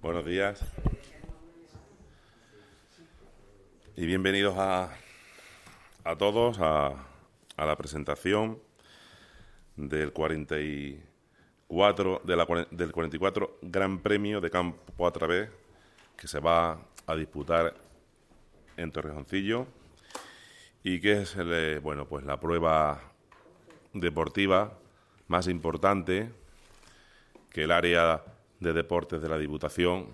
Buenos días y bienvenidos a todos a la presentación del 44 del 44 Gran Premio de Campo a Través que se va a disputar en Torrejoncillo y que es la prueba deportiva más importante que el área de deportes de la Diputación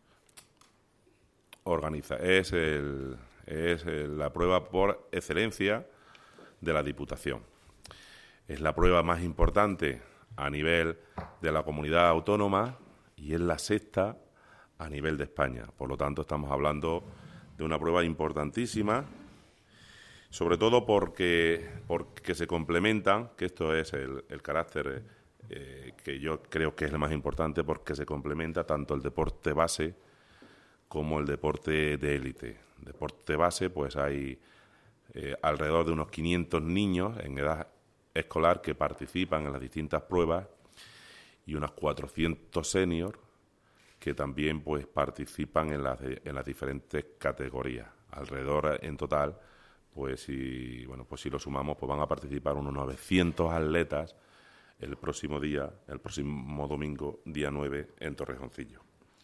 organiza. Es la prueba por excelencia de la Diputación. Es la prueba más importante a nivel de la comunidad autónoma y es la sexta a nivel de España. Por lo tanto, estamos hablando de una prueba importantísima, sobre todo porque se complementan, que esto es el carácter que yo creo que es el más importante, porque se complementa tanto el deporte base como el deporte de élite. Deporte base, pues hay alrededor de unos 500 niños en edad escolar que participan en las distintas pruebas y unos 400 seniors que también pues participan en las diferentes categorías. Alrededor en total, pues si lo sumamos, pues van a participar unos 900 atletas el próximo domingo, día 9, en Torrejoncillo.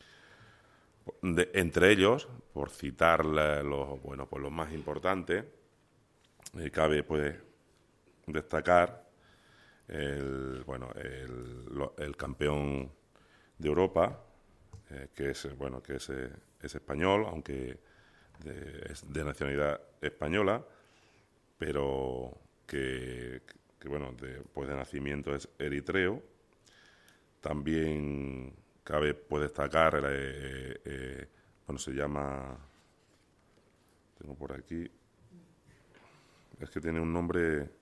Entre ellos, por citar los más importantes, cabe pues destacar el campeón de Europa, que es español, aunque es de nacionalidad española, pero que de nacimiento es eritreo. También cabe destacar, se llama, tengo por aquí, es que tiene un nombre,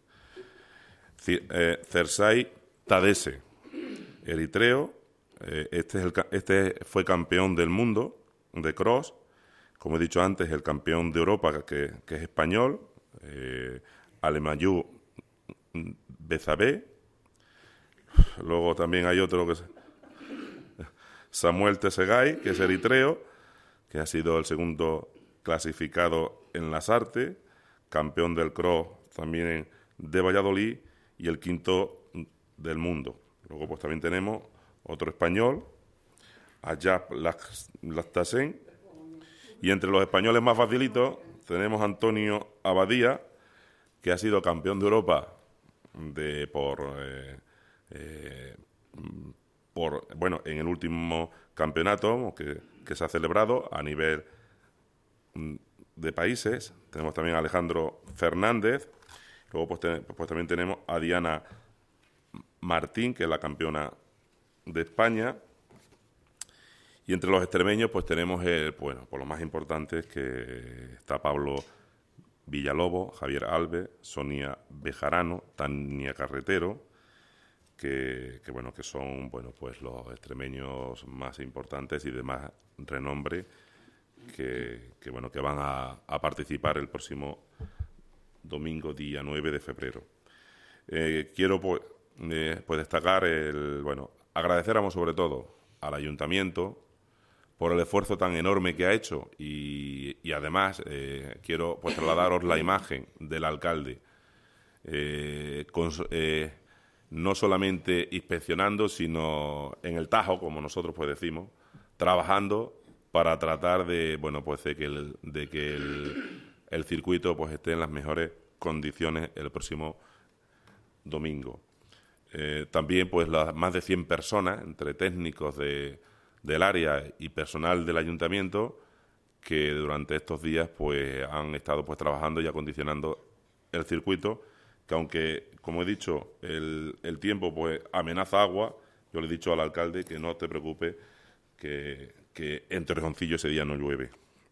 Cersei Tadese, eritreo. Este fue campeón del mundo de cross, como he dicho antes, el campeón de Europa, que es español, Alemanyú Bezabé. Luego también hay otro que es Samuel Tesegay, que es eritreo, que ha sido el segundo clasificado en las artes, campeón del cross también de Valladolid y el quinto del mundo. Luego pues también tenemos otro español, Ayab Lactasen, y entre los españoles más facilitos tenemos Antonio Abadía, que ha sido campeón de Europa en el último campeonato que se ha celebrado a nivel de países. Tenemos también a Alejandro Fernández. Luego pues también tenemos a Diana Martín, que es la campeona de España. Y entre los extremeños pues tenemos por los más importantes, que está Pablo Villalobos, Javier Alves, Sonia Bejarano, Tania Carretero, que son los extremeños más importantes y de más renombre que van a participar el próximo domingo, día 9 de febrero. Quiero destacar agradecéramos sobre todo al Ayuntamiento por el esfuerzo tan enorme que ha hecho y además quiero trasladaros la imagen del alcalde, no solamente inspeccionando, sino en el tajo, como nosotros decimos, trabajando para tratar de que el circuito esté en las mejores condiciones el próximo domingo. También las más de 100 personas, entre técnicos del área y personal del ayuntamiento, que durante estos días han estado trabajando y acondicionando el circuito, que aunque, como he dicho, el tiempo amenaza agua, yo le he dicho al alcalde que no te preocupes, que en Torrejoncillo ese día no llueve.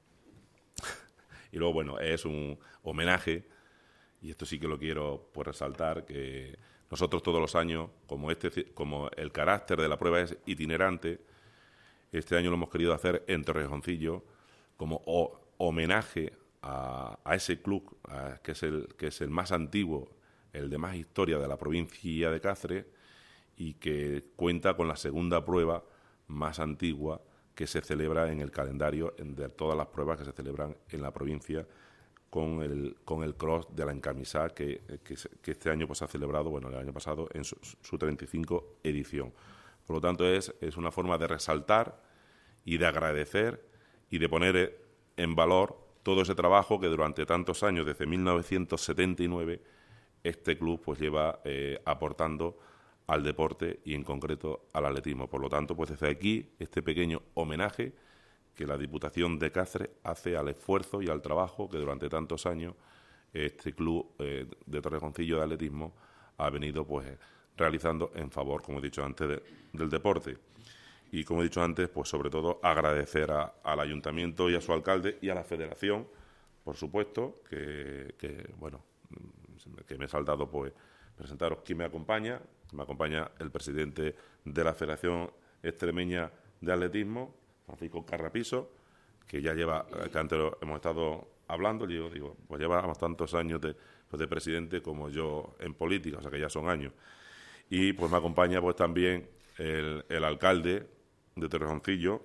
Y luego, es un homenaje, y esto sí que lo quiero resaltar, que nosotros todos los años, como el carácter de la prueba es itinerante, este año lo hemos querido hacer en Torrejoncillo como homenaje a ese club que es el más antiguo, el de más historia de la provincia de Cáceres, y que cuenta con la segunda prueba más antigua que se celebra en el calendario de todas las pruebas que se celebran en la provincia con el cross de la encamisada que este año pues ha celebrado, bueno, el año pasado en su 35 edición. Por lo tanto, es una forma de resaltar y de agradecer y de poner en valor todo ese trabajo que durante tantos años, desde 1979, este club pues lleva aportando al deporte y en concreto al atletismo. Por lo tanto, pues desde aquí, este pequeño homenaje que la Diputación de Cáceres hace al esfuerzo y al trabajo que durante tantos años este club de Torrejoncillo de atletismo ha venido pues realizando en favor, como he dicho antes, del deporte. Y como he dicho antes, pues sobre todo agradecer al Ayuntamiento y a su alcalde y a la Federación, por supuesto, que me he saltado pues presentaros quién me acompaña. Me acompaña el presidente de la Federación Extremeña de Atletismo, Francisco Carrapiso, que ya lleva, que antes hemos estado hablando, yo digo, pues lleva tantos años de presidente como yo en política, o sea que ya son años. Y pues me acompaña pues también el alcalde de Torrejoncillo,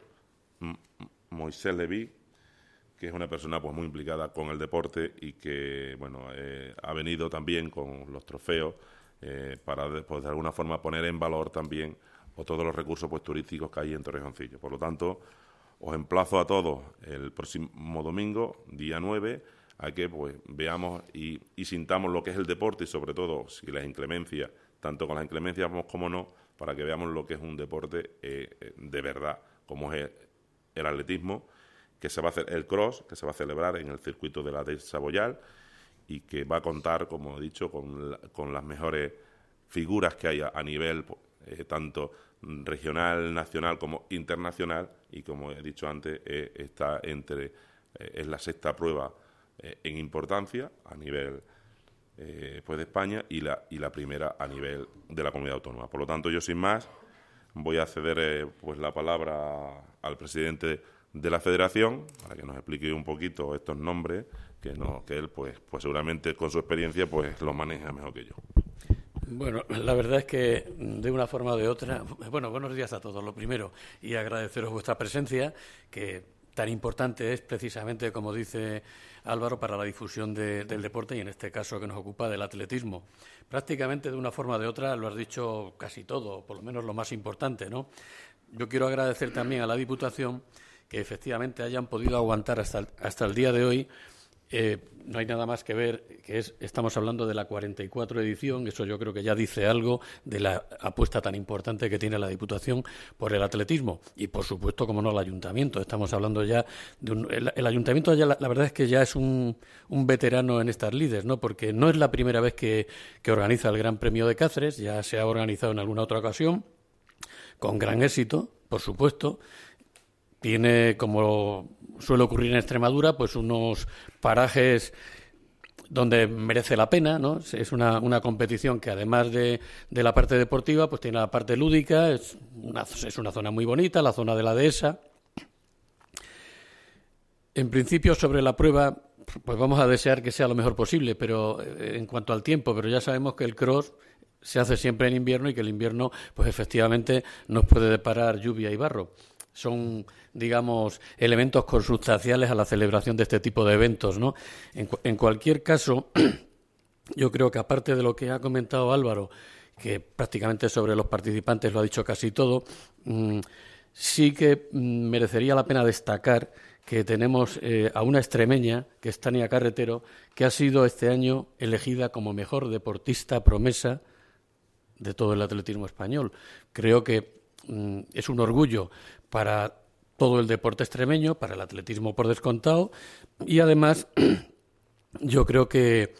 Moisés Leví, que es una persona pues muy implicada con el deporte y que bueno ha venido también con los trofeos para pues, de alguna forma poner en valor también todos los recursos pues turísticos que hay en Torrejoncillo. Por lo tanto, os emplazo a todos el próximo domingo, día 9, a que pues veamos y sintamos lo que es el deporte y sobre todo si las inclemencias, tanto con las inclemencias como no, para que veamos lo que es un deporte de verdad, como es el atletismo, que se va a hacer el cross, que se va a celebrar en el circuito de la de Saboyal y que va a contar, como he dicho, con las mejores figuras que hay a nivel tanto regional, nacional como internacional y, como he dicho antes, está es la sexta prueba en importancia a nivel pues de España y la primera a nivel de la comunidad autónoma. Por lo tanto, yo sin más voy a ceder pues la palabra al presidente de la Federación para que nos explique un poquito estos nombres que él pues seguramente con su experiencia pues los maneja mejor que yo. Bueno, la verdad es que de una forma o de otra, bueno, buenos días a todos, lo primero, y agradeceros vuestra presencia, que tan importante es precisamente, como dice Álvaro, para la difusión del deporte y en este caso que nos ocupa del atletismo. Prácticamente de una forma o de otra lo has dicho casi todo, por lo menos lo más importante, ¿no? Yo quiero agradecer también a la Diputación que efectivamente hayan podido aguantar hasta el día de hoy. No hay nada más que ver, estamos hablando de la 44 edición, eso yo creo que ya dice algo de la apuesta tan importante que tiene la Diputación por el atletismo y, por supuesto, como no, el Ayuntamiento. Estamos hablando ya de el Ayuntamiento, ya la verdad es que ya es un veterano en estas lides, ¿no? Porque no es la primera vez que organiza el Gran Premio de Cáceres, ya se ha organizado en alguna otra ocasión, con gran éxito, por supuesto. Tiene, como suele ocurrir en Extremadura, pues unos parajes donde merece la pena, ¿no? Es una competición que, además de la parte deportiva, pues tiene la parte lúdica, es una zona muy bonita, la zona de la dehesa. En principio, sobre la prueba, pues vamos a desear que sea lo mejor posible, pero en cuanto al tiempo, pero ya sabemos que el cross se hace siempre en invierno y que el invierno, pues efectivamente, nos puede deparar lluvia y barro. Son, digamos, elementos consustanciales a la celebración de este tipo de eventos, ¿no? En cualquier caso, yo creo que aparte de lo que ha comentado Álvaro, que prácticamente sobre los participantes lo ha dicho casi todo, sí que merecería la pena destacar que tenemos a una extremeña, que es Tania Carretero, que ha sido este año elegida como mejor deportista promesa de todo el atletismo español. Creo que es un orgullo para todo el deporte extremeño, para el atletismo por descontado, y además yo creo que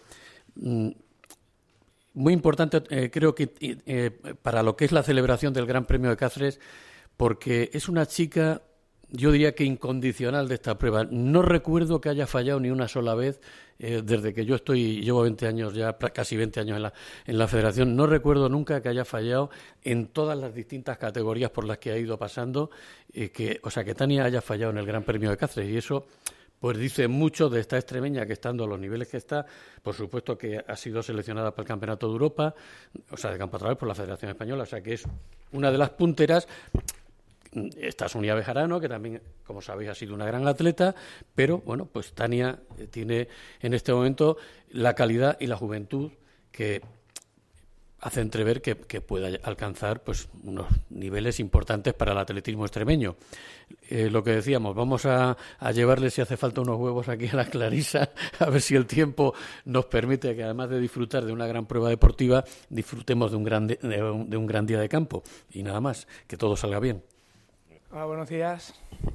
muy importante, creo que para lo que es la celebración del Gran Premio de Cáceres, porque es una chica, yo diría que incondicional de esta prueba. No recuerdo que haya fallado ni una sola vez desde que yo llevo 20 años ya, casi 20 años en la Federación. No recuerdo nunca que haya fallado en todas las distintas categorías por las que ha ido pasando, que Tania haya fallado en el Gran Premio de Cáceres. Y eso pues dice mucho de esta extremeña que, estando a los niveles que está, por supuesto que ha sido seleccionada para el Campeonato de Europa, de campo a través por la Federación Española, o sea que es una de las punteras Está Sonia Bejarano, que también, como sabéis, ha sido una gran atleta, pero bueno, pues Tania tiene en este momento la calidad y la juventud que hace entrever que pueda alcanzar pues unos niveles importantes para el atletismo extremeño. Lo que decíamos, vamos a llevarle, si hace falta, unos huevos aquí a la Clarisa, a ver si el tiempo nos permite que, además de disfrutar de una gran prueba deportiva, disfrutemos de un gran día de campo. Y nada más, que todo salga bien. Hola, buenos días.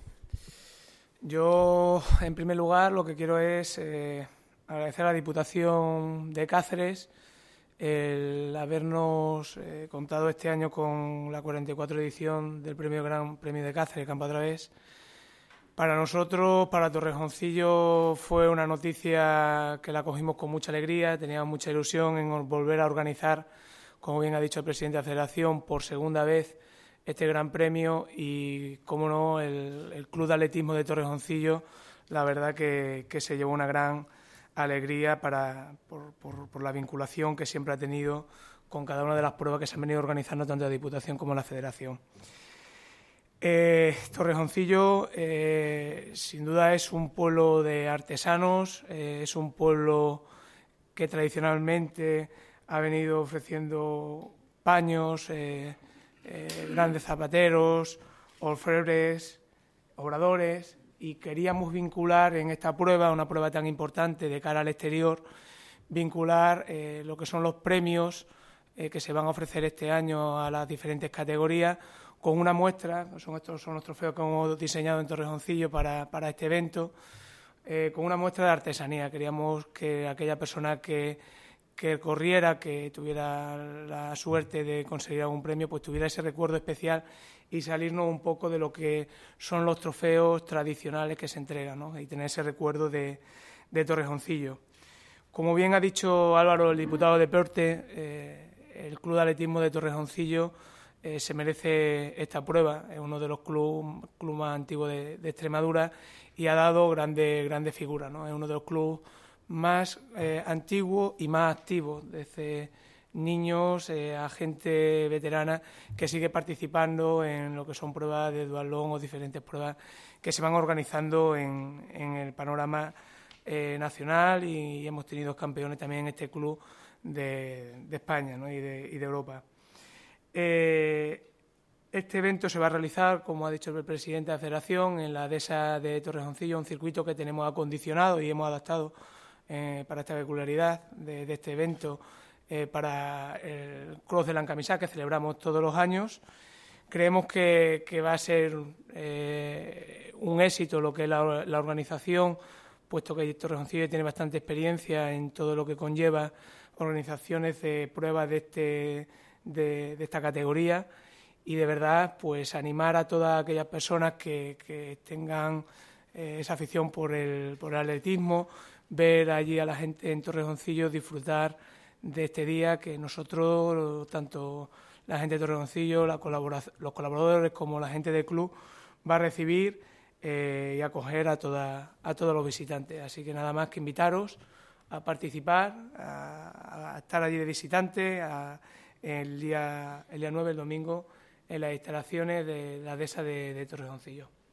Yo, en primer lugar, lo que quiero es agradecer a la Diputación de Cáceres el habernos contado este año con la 44 edición del Gran Premio de Cáceres, Campo a Través. Para nosotros, para Torrejoncillo, fue una noticia que la cogimos con mucha alegría, teníamos mucha ilusión en volver a organizar, como bien ha dicho el presidente de la Federación, por segunda vez este Gran Premio y, cómo no, el Club de Atletismo de Torrejoncillo, la verdad que se llevó una gran alegría por la vinculación que siempre ha tenido con cada una de las pruebas que se han venido organizando tanto la Diputación como la Federación. Torrejoncillo sin duda es un pueblo de artesanos, es un pueblo que tradicionalmente ha venido ofreciendo paños, grandes zapateros, orfebres, obradores, y queríamos vincular en esta prueba, una prueba tan importante de cara al exterior, vincular lo que son los premios que se van a ofrecer este año a las diferentes categorías con una muestra. Estos son los trofeos que hemos diseñado en Torrejoncillo para este evento, con una muestra de artesanía. Queríamos que aquella persona que corriera, que tuviera la suerte de conseguir algún premio, pues tuviera ese recuerdo especial y salirnos un poco de lo que son los trofeos tradicionales que se entregan, ¿no? Y tener ese recuerdo de Torrejoncillo. Como bien ha dicho Álvaro, el diputado de Deporte, el Club de Atletismo de Torrejoncillo se merece esta prueba. Es uno de los clubes más antiguos de Extremadura y ha dado grandes figuras, ¿no? Es uno de los clubes más antiguos y más activos, desde niños a gente veterana que sigue participando en lo que son pruebas de duatlón o diferentes pruebas que se van organizando en el panorama nacional, y hemos tenido campeones también en este club de España, ¿no? y de Europa. Este evento se va a realizar, como ha dicho el presidente de la Federación, en la dehesa de Torrejoncillo, un circuito que tenemos acondicionado y hemos adaptado para esta peculiaridad de este evento, para el Cross de Lancamisá, que celebramos todos los años. Creemos que va a ser un éxito lo que es la organización, puesto que Torrejoncillo tiene bastante experiencia en todo lo que conlleva organizaciones de pruebas de esta categoría, y de verdad pues animar a todas aquellas personas que tengan esa afición por el atletismo, ver allí a la gente en Torrejoncillo disfrutar de este día que nosotros, tanto la gente de Torrejoncillo, los colaboradores como la gente del club, va a recibir y acoger a todos los visitantes. Así que nada más que invitaros a participar, a estar allí de visitante el día 9, el domingo, en las instalaciones de la dehesa de Torrejoncillo.